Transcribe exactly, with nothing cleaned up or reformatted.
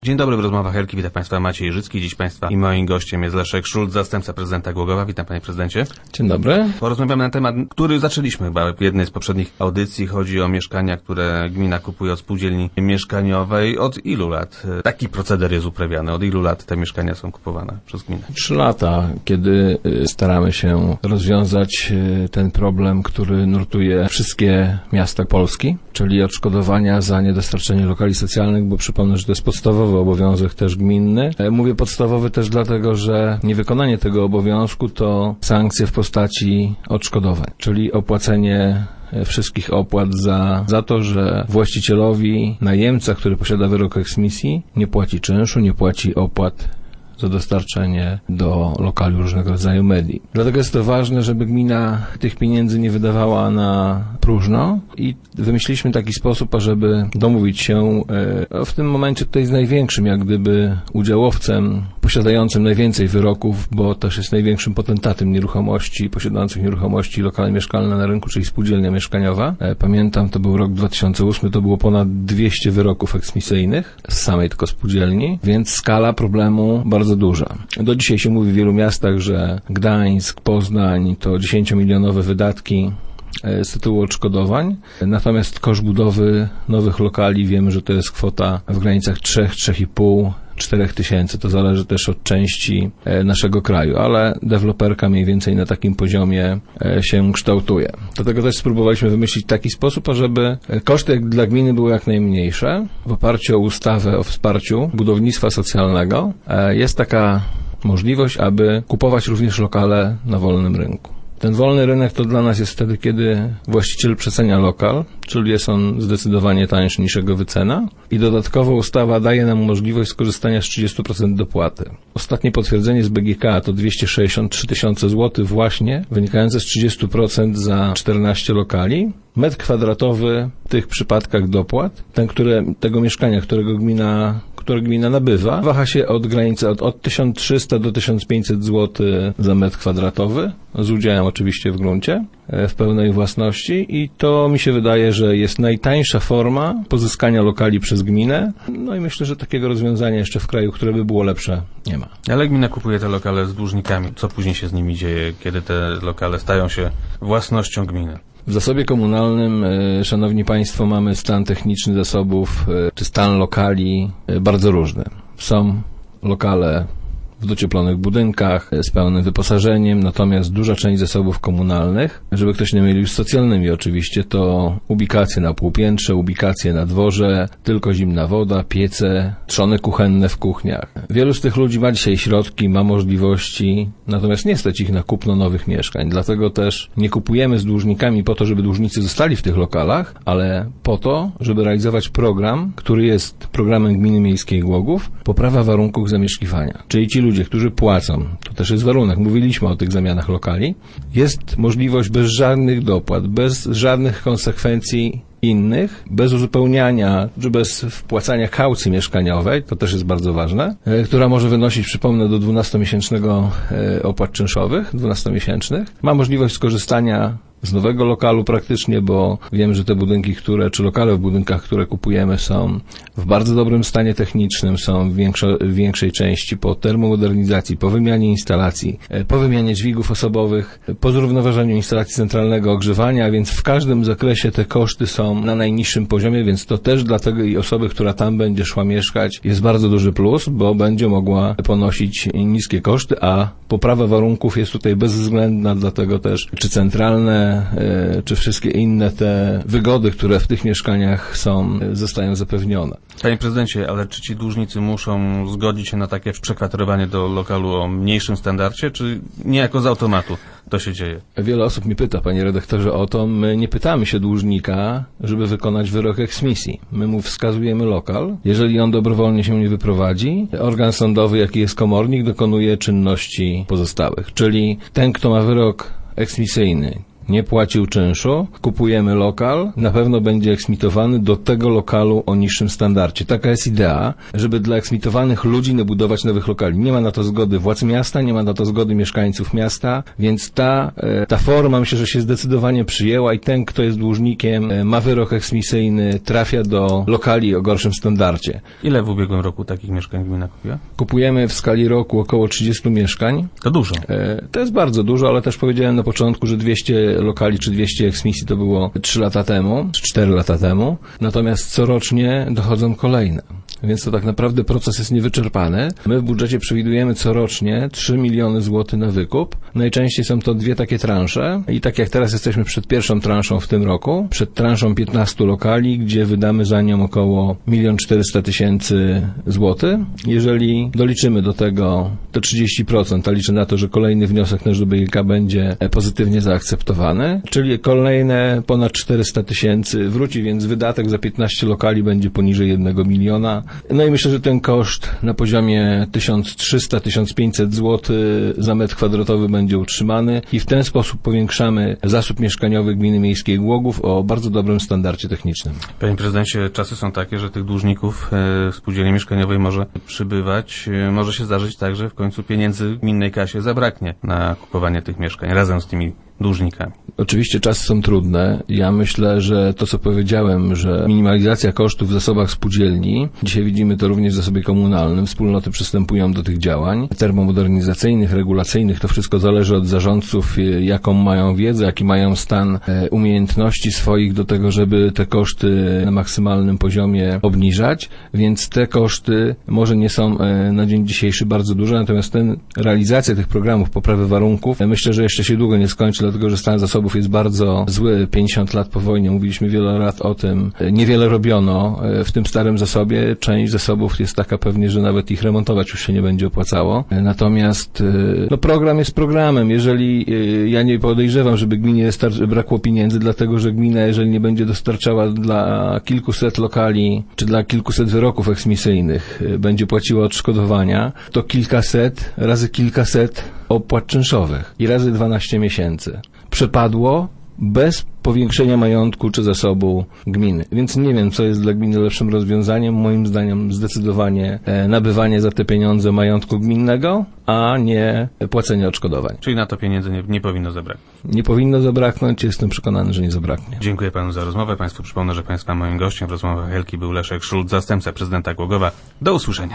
Dzień dobry, w rozmowach Helki. Witam Państwa, Maciej Życki. Dziś Państwa i moim gościem jest Leszek Szulc, zastępca prezydenta Głogowa. Witam Panie Prezydencie. Dzień dobry. Porozmawiamy na temat, który zaczęliśmy chyba w jednej z poprzednich audycji. Chodzi o mieszkania, które gmina kupuje od spółdzielni mieszkaniowej. Od ilu lat taki proceder jest uprawiany? Od ilu lat te mieszkania są kupowane przez gminę? Trzy lata, kiedy staramy się rozwiązać ten problem, który nurtuje wszystkie miasta Polski, czyli odszkodowania za niedostarczenie lokali socjalnych, bo przypomnę, że to jest podstawowy obowiązek też gminny. Mówię podstawowy też dlatego, że niewykonanie tego obowiązku to sankcje w postaci odszkodowań, czyli opłacenie wszystkich opłat za, za to, że właścicielowi, najemca, który posiada wyrok eksmisji, nie płaci czynszu, nie płaci opłat za dostarczenie do lokali różnego rodzaju medii. Dlatego jest to ważne, żeby gmina tych pieniędzy nie wydawała na próżno i wymyśliliśmy taki sposób, ażeby domówić się e, w tym momencie tutaj z największym jak gdyby udziałowcem posiadającym najwięcej wyroków, bo też jest największym potentatem nieruchomości, posiadających nieruchomości lokale mieszkalne na rynku, czyli spółdzielnia mieszkaniowa. E, pamiętam, to był rok dwa tysiące ósmy, to było ponad dwieście wyroków eksmisyjnych z samej tylko spółdzielni, więc skala problemu bardzo duża. Do dzisiaj się mówi w wielu miastach, że Gdańsk, Poznań to dziesięciomilionowe wydatki z tytułu odszkodowań, natomiast koszt budowy nowych lokali wiemy, że to jest kwota w granicach trzy, trzy i pół, cztery tysięcy. To zależy też od części naszego kraju, ale deweloperka mniej więcej na takim poziomie się kształtuje. Dlatego też spróbowaliśmy wymyślić taki sposób, ażeby koszty dla gminy były jak najmniejsze. W oparciu o ustawę o wsparciu budownictwa socjalnego jest taka możliwość, aby kupować również lokale na wolnym rynku. Ten wolny rynek to dla nas jest wtedy, kiedy właściciel przecenia lokal, czyli jest on zdecydowanie tańszy niż jego wycena i dodatkowo ustawa daje nam możliwość skorzystania z trzydziestu procent dopłaty. Ostatnie potwierdzenie z B G K to dwieście sześćdziesiąt trzy tysiące złotych właśnie, wynikające z trzydziestu procent za czternaście lokali. Metr kwadratowy w tych przypadkach dopłat, ten, które, tego mieszkania, którego gmina, które gmina nabywa, waha się od granicy od, od tysiąc trzysta do tysiąc pięćset złotych za metr kwadratowy, z udziałem oczywiście w gruncie, w pełnej własności i to mi się wydaje, że jest najtańsza forma pozyskania lokali przez gminę. No i myślę, że takiego rozwiązania jeszcze w kraju, które by było lepsze, nie ma. Ale gmina kupuje te lokale z dłużnikami. Co później się z nimi dzieje, kiedy te lokale stają się własnością gminy? W zasobie komunalnym, szanowni państwo, mamy stan techniczny zasobów, czy stan lokali bardzo różny. Są lokale w docieplonych budynkach, z pełnym wyposażeniem, natomiast duża część zasobów komunalnych, żeby ktoś nie mylił z socjalnymi oczywiście, to ubikacje na półpiętrze, ubikacje na dworze, tylko zimna woda, piece, trzony kuchenne w kuchniach. Wielu z tych ludzi ma dzisiaj środki, ma możliwości, natomiast nie stać ich na kupno nowych mieszkań, dlatego też nie kupujemy z dłużnikami po to, żeby dłużnicy zostali w tych lokalach, ale po to, żeby realizować program, który jest programem Gminy Miejskiej Głogów, poprawa warunków zamieszkiwania, czyli ci ludzie, którzy płacą, to też jest warunek, mówiliśmy o tych zamianach lokali, jest możliwość bez żadnych dopłat, bez żadnych konsekwencji innych, bez uzupełniania, czy bez wpłacania kaucji mieszkaniowej, to też jest bardzo ważne, która może wynosić, przypomnę, do dwunastomiesięcznego opłat czynszowych, dwunastomiesięcznych. Ma możliwość skorzystania z nowego lokalu praktycznie, bo wiem, że te budynki, które, czy lokale w budynkach, które kupujemy, są w bardzo dobrym stanie technicznym, są w, większo, w większej części po termomodernizacji, po wymianie instalacji, po wymianie dźwigów osobowych, po zrównoważeniu instalacji centralnego ogrzewania, więc w każdym zakresie te koszty są na najniższym poziomie, więc to też dla tej osoby, która tam będzie szła mieszkać, jest bardzo duży plus, bo będzie mogła ponosić niskie koszty, a poprawa warunków jest tutaj bezwzględna, dlatego też czy centralne, czy wszystkie inne te wygody, które w tych mieszkaniach są, zostają zapewnione. Panie prezydencie, ale czy ci dłużnicy muszą zgodzić się na takie przekwaterowanie do lokalu o mniejszym standardzie, czy niejako z automatu to się dzieje? Wiele osób mi pyta, panie redaktorze, o to. My nie pytamy się dłużnika, żeby wykonać wyrok eksmisji. My mu wskazujemy lokal. Jeżeli on dobrowolnie się nie wyprowadzi, organ sądowy, jaki jest komornik, dokonuje czynności pozostałych. Czyli ten, kto ma wyrok eksmisyjny, nie płacił czynszu, kupujemy lokal, na pewno będzie eksmitowany do tego lokalu o niższym standardzie. Taka jest idea, żeby dla eksmitowanych ludzi nie budować nowych lokali. Nie ma na to zgody władz miasta, nie ma na to zgody mieszkańców miasta, więc ta, ta forma myślę, że się zdecydowanie przyjęła i ten, kto jest dłużnikiem, ma wyrok eksmisyjny, trafia do lokali o gorszym standardzie. Ile w ubiegłym roku takich mieszkań gmina kupiła? Kupujemy w skali roku około trzydziestu mieszkań. To dużo. To jest bardzo dużo, ale też powiedziałem na początku, że dwieście lokali czy dwieście eksmisji to było trzy lata temu, czy cztery lata temu. Natomiast corocznie dochodzą kolejne. Więc to tak naprawdę proces jest niewyczerpany. My w budżecie przewidujemy corocznie trzy miliony złotych na wykup. Najczęściej są to dwie takie transze i tak jak teraz jesteśmy przed pierwszą transzą w tym roku, przed transzą piętnastu lokali, gdzie wydamy za nią około milion czterysta tysięcy złotych. Jeżeli doliczymy do tego te trzydzieści procent, a liczę na to, że kolejny wniosek nasz do B G K będzie pozytywnie zaakceptowany, czyli kolejne ponad czterysta tysięcy wróci, więc wydatek za piętnaście lokali będzie poniżej jednego miliona. No i myślę, że ten koszt na poziomie tysiąc trzysta do tysiąc pięćset złotych za metr kwadratowy będzie utrzymany i w ten sposób powiększamy zasób mieszkaniowy Gminy Miejskiej Głogów o bardzo dobrym standardzie technicznym. Panie prezydencie, czasy są takie, że tych dłużników w spółdzielni mieszkaniowej może przybywać. Może się zdarzyć tak, że w końcu pieniędzy w gminnej kasie zabraknie na kupowanie tych mieszkań razem z tymi dłużnikami. Oczywiście czasy są trudne. Ja myślę, że to, co powiedziałem, że minimalizacja kosztów w zasobach spółdzielni, dzisiaj widzimy to również w zasobie komunalnym, wspólnoty przystępują do tych działań termomodernizacyjnych, regulacyjnych, to wszystko zależy od zarządców, jaką mają wiedzę, jaki mają stan umiejętności swoich do tego, żeby te koszty na maksymalnym poziomie obniżać, więc te koszty może nie są na dzień dzisiejszy bardzo duże, natomiast ten, realizacja tych programów poprawy warunków, myślę, że jeszcze się długo nie skończy, dlatego że stan zasobów jest bardzo zły. pięćdziesiąt lat po wojnie, mówiliśmy wiele lat o tym, niewiele robiono w tym starym zasobie. Część zasobów jest taka pewnie, że nawet ich remontować już się nie będzie opłacało. Natomiast no, program jest programem. Jeżeli ja nie podejrzewam, żeby gminie brakło pieniędzy, dlatego że gmina, jeżeli nie będzie dostarczała dla kilkuset lokali, czy dla kilkuset wyroków eksmisyjnych, będzie płaciła odszkodowania, to kilkaset razy kilkaset opłat czynszowych i razy dwanaście miesięcy przepadło bez powiększenia majątku czy zasobu gminy. Więc nie wiem, co jest dla gminy lepszym rozwiązaniem. Moim zdaniem zdecydowanie e, nabywanie za te pieniądze majątku gminnego, a nie płacenie odszkodowań. Czyli na to pieniędzy nie, nie powinno zabraknąć. Nie powinno zabraknąć, jestem przekonany, że nie zabraknie. Dziękuję panu za rozmowę. Państwu przypomnę, że państwa moim gościem w rozmowach Helki był Leszek Szulc, zastępca prezydenta Głogowa. Do usłyszenia.